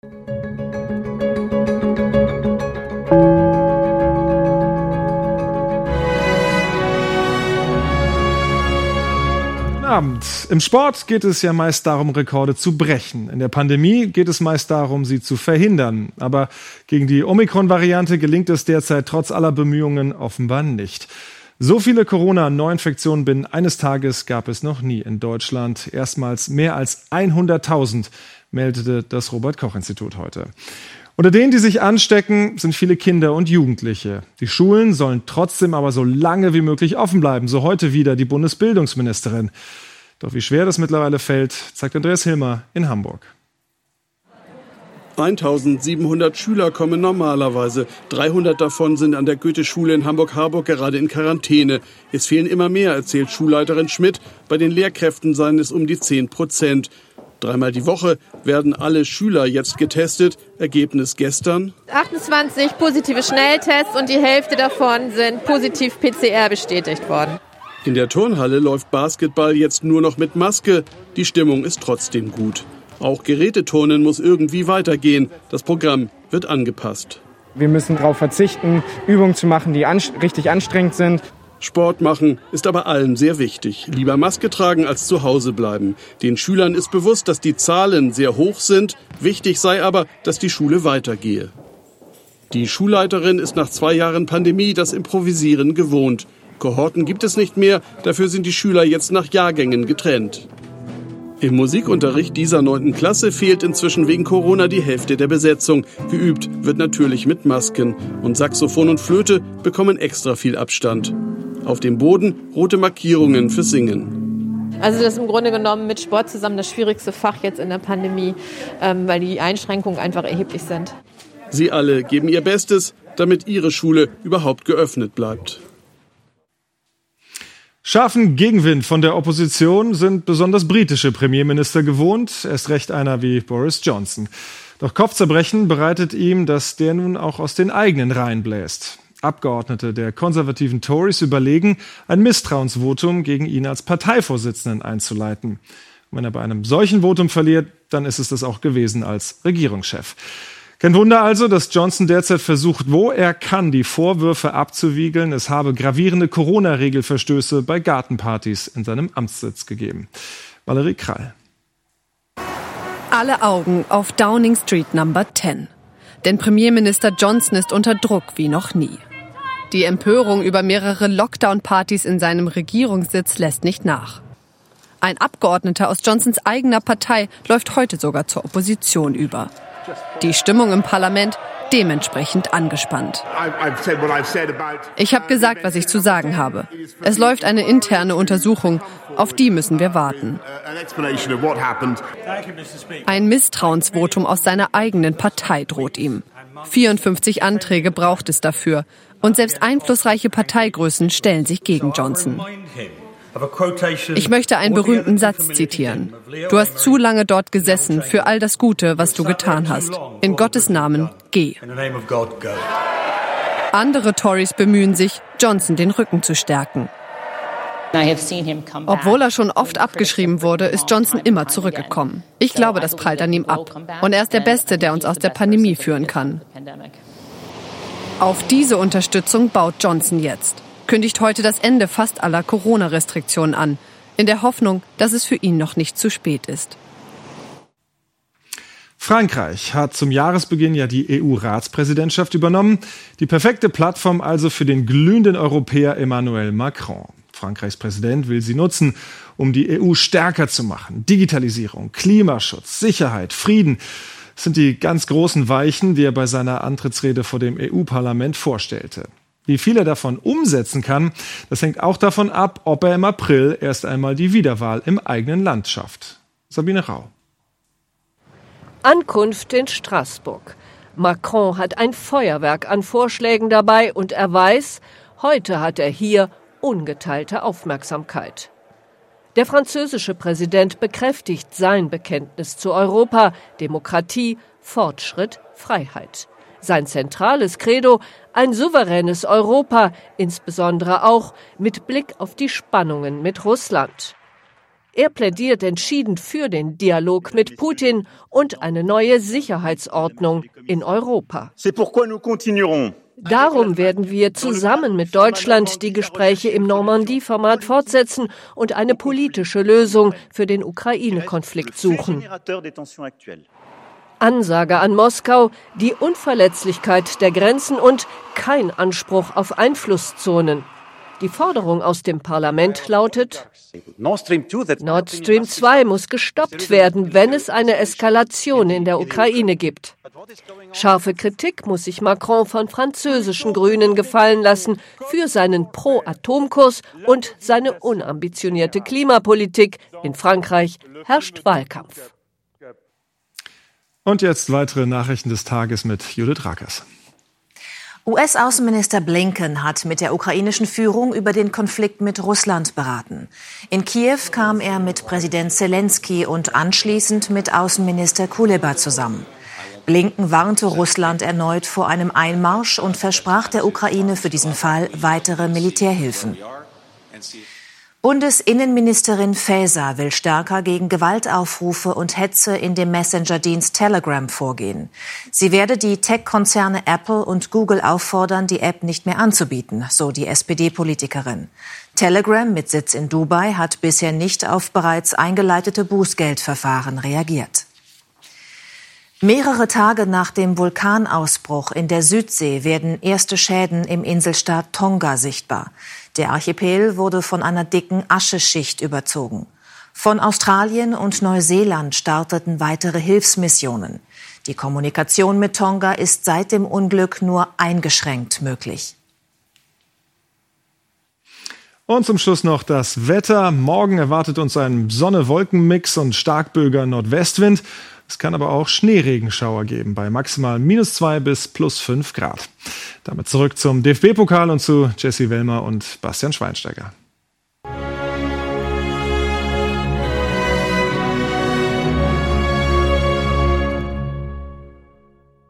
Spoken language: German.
Abend. Im Sport geht es ja meist darum, Rekorde zu brechen. In der Pandemie geht es meist darum, sie zu verhindern. Aber gegen die Omikron-Variante gelingt es derzeit trotz aller Bemühungen offenbar nicht. So viele Corona-Neuinfektionen binnen eines Tages gab es noch nie in Deutschland. Erstmals mehr als 100.000, meldete das Robert-Koch-Institut heute. Unter denen, die sich anstecken, sind viele Kinder und Jugendliche. Die Schulen sollen trotzdem aber so lange wie möglich offen bleiben, so heute wieder die Bundesbildungsministerin. Doch wie schwer das mittlerweile fällt, zeigt Andreas Hilmer in Hamburg. 1700 Schüler kommen normalerweise. 300 davon sind an der Goethe-Schule in Hamburg-Harburg gerade in Quarantäne. Es fehlen immer mehr, erzählt Schulleiterin Schmidt. Bei den Lehrkräften seien es um die 10%. 3-mal die Woche werden alle Schüler jetzt getestet. Ergebnis gestern: 28 positive Schnelltests und die Hälfte davon sind positiv PCR bestätigt worden. In der Turnhalle läuft Basketball jetzt nur noch mit Maske. Die Stimmung ist trotzdem gut. Auch Geräteturnen muss irgendwie weitergehen. Das Programm wird angepasst. Wir müssen darauf verzichten, Übungen zu machen, die richtig anstrengend sind. Sport machen ist aber allen sehr wichtig. Lieber Maske tragen als zu Hause bleiben. Den Schülern ist bewusst, dass die Zahlen sehr hoch sind. Wichtig sei aber, dass die Schule weitergehe. Die Schulleiterin ist nach 2 Jahren Pandemie das Improvisieren gewohnt. Kohorten gibt es nicht mehr, dafür sind die Schüler jetzt nach Jahrgängen getrennt. Im Musikunterricht dieser 9. Klasse fehlt inzwischen wegen Corona die Hälfte der Besetzung. Geübt wird natürlich mit Masken. Und Saxophon und Flöte bekommen extra viel Abstand. Auf dem Boden rote Markierungen für Singen. Also das ist im Grunde genommen mit Sport zusammen das schwierigste Fach jetzt in der Pandemie, weil die Einschränkungen einfach erheblich sind. Sie alle geben ihr Bestes, damit ihre Schule überhaupt geöffnet bleibt. Scharfen Gegenwind von der Opposition sind besonders britische Premierminister gewohnt, erst recht einer wie Boris Johnson. Doch Kopfzerbrechen bereitet ihm, dass der nun auch aus den eigenen Reihen bläst. Abgeordnete der konservativen Tories überlegen, ein Misstrauensvotum gegen ihn als Parteivorsitzenden einzuleiten. Und wenn er bei einem solchen Votum verliert, dann ist es das auch gewesen als Regierungschef. Kein Wunder also, dass Johnson derzeit versucht, wo er kann, die Vorwürfe abzuwiegeln, es habe gravierende Corona-Regelverstöße bei Gartenpartys in seinem Amtssitz gegeben. Valerie Krall. Alle Augen auf Downing Street Number 10. Denn Premierminister Johnson ist unter Druck wie noch nie. Die Empörung über mehrere Lockdown-Partys in seinem Regierungssitz lässt nicht nach. Ein Abgeordneter aus Johnsons eigener Partei läuft heute sogar zur Opposition über. Die Stimmung im Parlament dementsprechend angespannt. Ich habe gesagt, was ich zu sagen habe. Es läuft eine interne Untersuchung. Auf die müssen wir warten. Ein Misstrauensvotum aus seiner eigenen Partei droht ihm. 54 Anträge braucht es dafür. Und selbst einflussreiche Parteigrößen stellen sich gegen Johnson. Ich möchte einen berühmten Satz zitieren. Du hast zu lange dort gesessen für all das Gute, was du getan hast. In Gottes Namen, geh. Andere Tories bemühen sich, Johnson den Rücken zu stärken. Obwohl er schon oft abgeschrieben wurde, ist Johnson immer zurückgekommen. Ich glaube, das prallt an ihm ab. Und er ist der Beste, der uns aus der Pandemie führen kann. Auf diese Unterstützung baut Johnson jetzt. Kündigt heute das Ende fast aller Corona-Restriktionen an, in der Hoffnung, dass es für ihn noch nicht zu spät ist. Frankreich hat zum Jahresbeginn ja die EU-Ratspräsidentschaft übernommen. Die perfekte Plattform also für den glühenden Europäer Emmanuel Macron. Frankreichs Präsident will sie nutzen, um die EU stärker zu machen. Digitalisierung, Klimaschutz, Sicherheit, Frieden sind die ganz großen Weichen, die er bei seiner Antrittsrede vor dem EU-Parlament vorstellte. Wie viel er davon umsetzen kann, das hängt auch davon ab, ob er im April erst einmal die Wiederwahl im eigenen Land schafft. Sabine Rau. Ankunft in Straßburg. Macron hat ein Feuerwerk an Vorschlägen dabei und er weiß, heute hat er hier ungeteilte Aufmerksamkeit. Der französische Präsident bekräftigt sein Bekenntnis zu Europa, Demokratie, Fortschritt, Freiheit. Sein zentrales Credo, ein souveränes Europa, insbesondere auch mit Blick auf die Spannungen mit Russland. Er plädiert entschieden für den Dialog mit Putin und eine neue Sicherheitsordnung in Europa. Darum werden wir zusammen mit Deutschland die Gespräche im Normandie-Format fortsetzen und eine politische Lösung für den Ukraine-Konflikt suchen. Ansage an Moskau, die Unverletzlichkeit der Grenzen und kein Anspruch auf Einflusszonen. Die Forderung aus dem Parlament lautet: Nord Stream 2 muss gestoppt werden, wenn es eine Eskalation in der Ukraine gibt. Scharfe Kritik muss sich Macron von französischen Grünen gefallen lassen für seinen Pro-Atom-Kurs und seine unambitionierte Klimapolitik. In Frankreich herrscht Wahlkampf. Und jetzt weitere Nachrichten des Tages mit Judith Rakers. US-Außenminister Blinken hat mit der ukrainischen Führung über den Konflikt mit Russland beraten. In Kiew kam er mit Präsident Zelensky und anschließend mit Außenminister Kuleba zusammen. Blinken warnte Russland erneut vor einem Einmarsch und versprach der Ukraine für diesen Fall weitere Militärhilfen. Bundesinnenministerin Faeser will stärker gegen Gewaltaufrufe und Hetze in dem Messenger-Dienst Telegram vorgehen. Sie werde die Tech-Konzerne Apple und Google auffordern, die App nicht mehr anzubieten, so die SPD-Politikerin. Telegram mit Sitz in Dubai hat bisher nicht auf bereits eingeleitete Bußgeldverfahren reagiert. Mehrere Tage nach dem Vulkanausbruch in der Südsee werden erste Schäden im Inselstaat Tonga sichtbar. Der Archipel wurde von einer dicken Ascheschicht überzogen. Von Australien und Neuseeland starteten weitere Hilfsmissionen. Die Kommunikation mit Tonga ist seit dem Unglück nur eingeschränkt möglich. Und zum Schluss noch das Wetter. Morgen erwartet uns ein Sonne-Wolken-Mix und starkböiger Nordwestwind. Es kann aber auch Schneeregenschauer geben, bei maximal -2 bis +5 Grad. Damit zurück zum DFB-Pokal und zu Jessie Wellmer und Bastian Schweinsteiger.